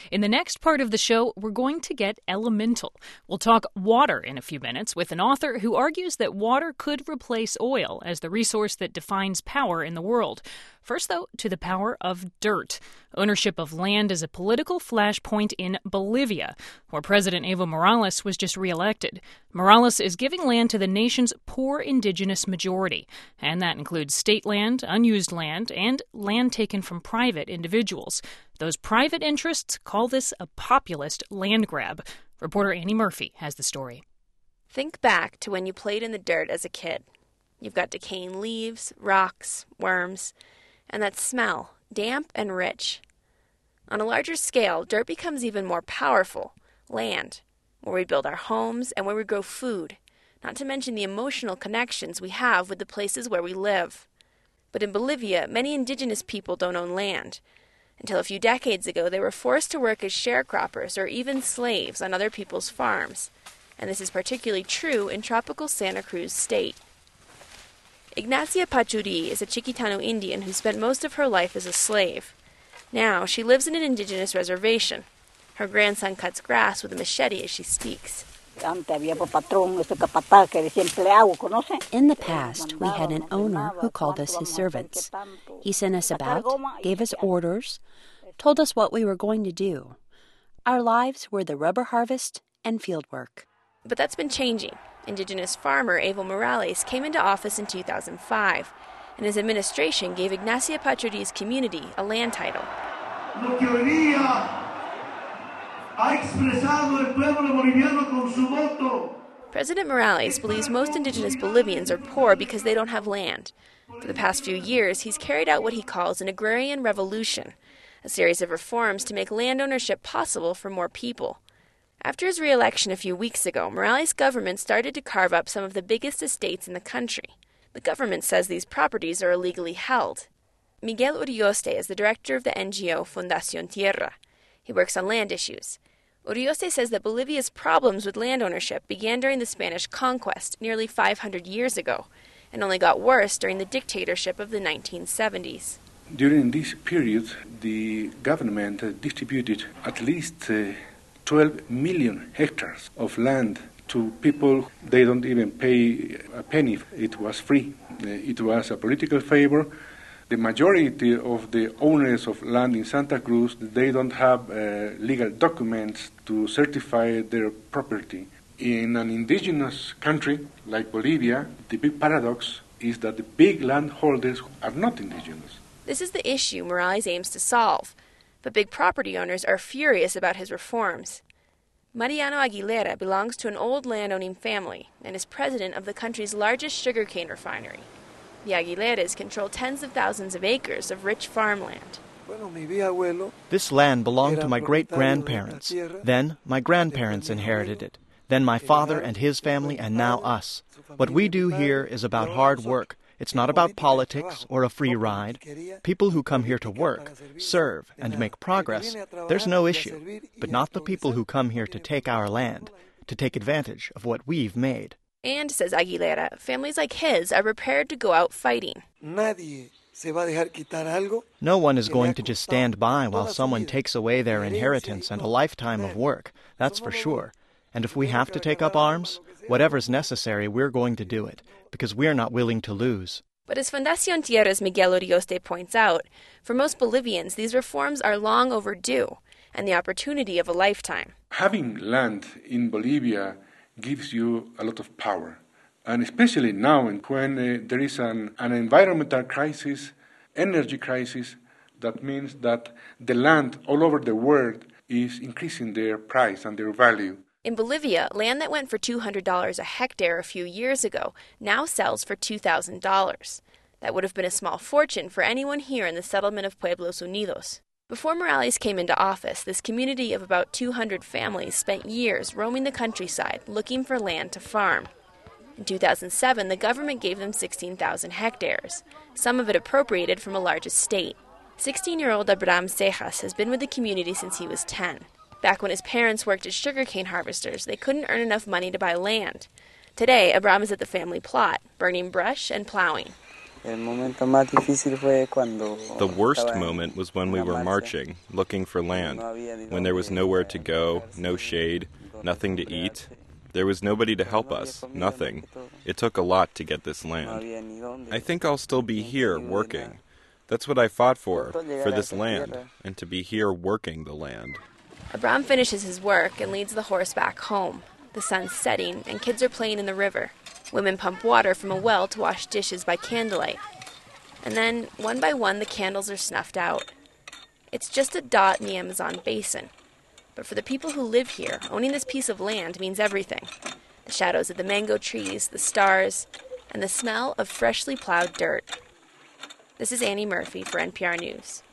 In the next part of the show, we're going to get elemental. We'll talk water in a few minutes with an author who argues that water could replace oil as the resource that defines power in the world. First, though, to the power of dirt. Ownership of land is a political flashpoint in Bolivia, where President Evo Morales was just reelected. Morales is giving land to the nation's poor indigenous majority, and that includes state land, unused land, and land taken from private individuals. Those private interests call this a populist land grab. Reporter Annie Murphy has the story. Think back to when you played in the dirt as a kid. You've got decaying leaves, rocks, worms, and that smell, damp and rich. On a larger scale, dirt becomes even more powerful. Land, where we build our homes and where we grow food, not to mention the emotional connections we have with the places where we live. But in Bolivia, many indigenous people don't own land. Until a few decades ago, they were forced to work as sharecroppers or even slaves on other people's farms. And this is particularly true in tropical Santa Cruz state. Ignacia Pachuri is a Chiquitano Indian who spent most of her life as a slave. Now, she lives in an indigenous reservation. Her grandson cuts grass with a machete as she speaks. In the past, we had an owner who called us his servants. He sent us about, gave us orders, told us what we were going to do. Our lives were the rubber harvest and field work. But that's been changing. Indigenous farmer Evo Morales came into office in 2005, and his administration gave Ignacia Pachuri's community a land title. President Morales believes most indigenous Bolivians are poor because they don't have land. For the past few years, he's carried out what he calls an agrarian revolution, a series of reforms to make land ownership possible for more people. After his re-election a few weeks ago, Morales' government started to carve up some of the biggest estates in the country. The government says these properties are illegally held. Miguel Urioste is the director of the NGO Fundación Tierra. He works on land issues. Urioste says that Bolivia's problems with land ownership began during the Spanish conquest nearly 500 years ago, and only got worse during the dictatorship of the 1970s. During this period, the government distributed at least 12 million hectares of land to people. They don't even pay a penny. It was free. It was a political favor. The majority of the owners of land in Santa Cruz, they don't have legal documents to certify their property. In an indigenous country like Bolivia, the big paradox is that the big landholders are not indigenous. This is the issue Morales aims to solve. But big property owners are furious about his reforms. Mariano Aguilera belongs to an old landowning family and is president of the country's largest sugarcane refinery. The Aguileras control tens of thousands of acres of rich farmland. This land belonged to my great-grandparents. Then my grandparents inherited it. Then my father and his family, and now us. What we do here is about hard work. It's not about politics or a free ride. People who come here to work, serve, and make progress, there's no issue. But not the people who come here to take our land, to take advantage of what we've made. And, says Aguilera, families like his are prepared to go out fighting. No one is going to just stand by while someone takes away their inheritance and a lifetime of work, that's for sure. And if we have to take up arms, whatever's necessary, we're going to do it, because we're not willing to lose. But as Fundación Tierra's Miguel Urioste points out, for most Bolivians, these reforms are long overdue and the opportunity of a lifetime. Having land in Bolivia gives you a lot of power, and especially now when there is an environmental crisis, energy crisis, that means that the land all over the world is increasing their price and their value. In Bolivia, land that went for $200 a hectare a few years ago now sells for $2,000. That would have been a small fortune for anyone here in the settlement of Pueblos Unidos. Before Morales came into office, this community of about 200 families spent years roaming the countryside looking for land to farm. In 2007, the government gave them 16,000 hectares, some of it appropriated from a large estate. 16-year-old Abraham Cejas has been with the community since he was 10. Back when his parents worked as sugarcane harvesters, they couldn't earn enough money to buy land. Today, Abraham is at the family plot, burning brush and plowing. The worst moment was when we were marching, looking for land, when there was nowhere to go, no shade, nothing to eat. There was nobody to help us, nothing. It took a lot to get this land. I think I'll still be here, working. That's what I fought for this land, and to be here working the land. Abram finishes his work and leads the horse back home. The sun's setting, and kids are playing in the river. Women pump water from a well to wash dishes by candlelight. And then, one by one, the candles are snuffed out. It's just a dot in the Amazon basin. But for the people who live here, owning this piece of land means everything. The shadows of the mango trees, the stars, and the smell of freshly plowed dirt. This is Annie Murphy for NPR News.